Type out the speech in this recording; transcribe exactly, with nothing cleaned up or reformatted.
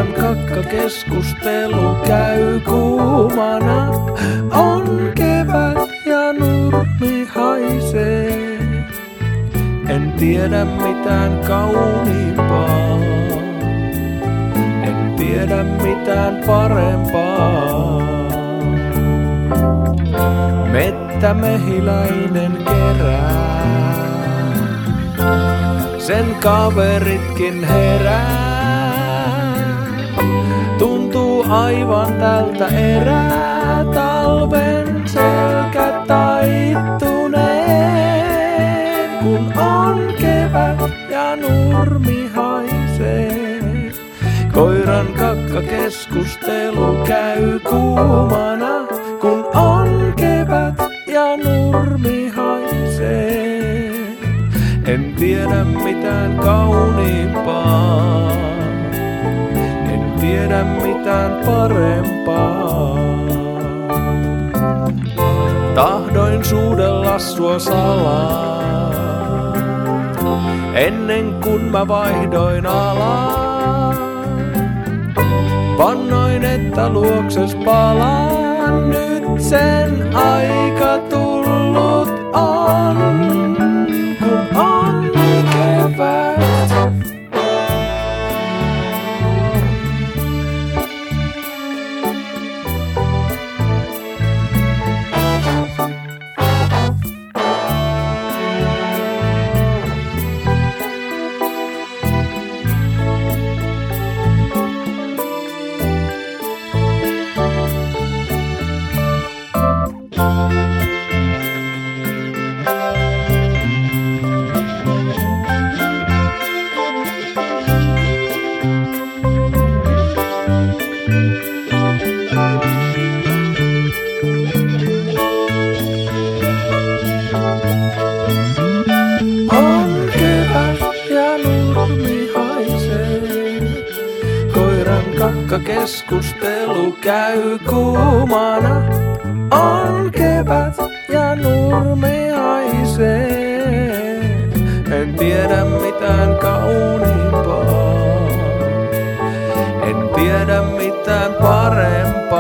Koiran kakkakeskustelu käy kuumana. On kevät ja nurmi haisee. En tiedä mitään kauniimpaa. En tiedä mitään parempaa. Mettämehiläinen kerää. Sen kaveritkin herää. Tuntuu aivan tältä erää. Talven selkä taittuneen. Kun on kevät ja nurmi haisee. Koiran kakkakeskustelu käy kuumana. Kun on kevät ja nurmi haisee. En tiedä mitään kauniimpaa. En tiedä mitään parempaa. Tahdoin suudella sua salaa. Ennen kuin mä vaihdoin alaa. Vannoin, että luokses palaan. Nyt sen aika tullut on. Kun on kevät. Keskustelu käy kuumana. On kevät ja nurmi haisee. En tiedä mitään kauniimpaa. En tiedä mitään parempaa.